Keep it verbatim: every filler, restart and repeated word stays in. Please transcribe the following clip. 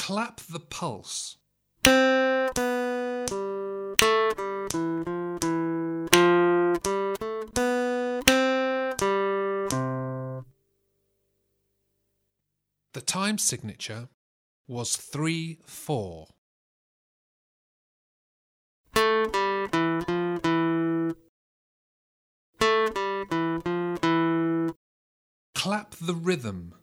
Clap the pulse. The time signature was three four. Clap the rhythm.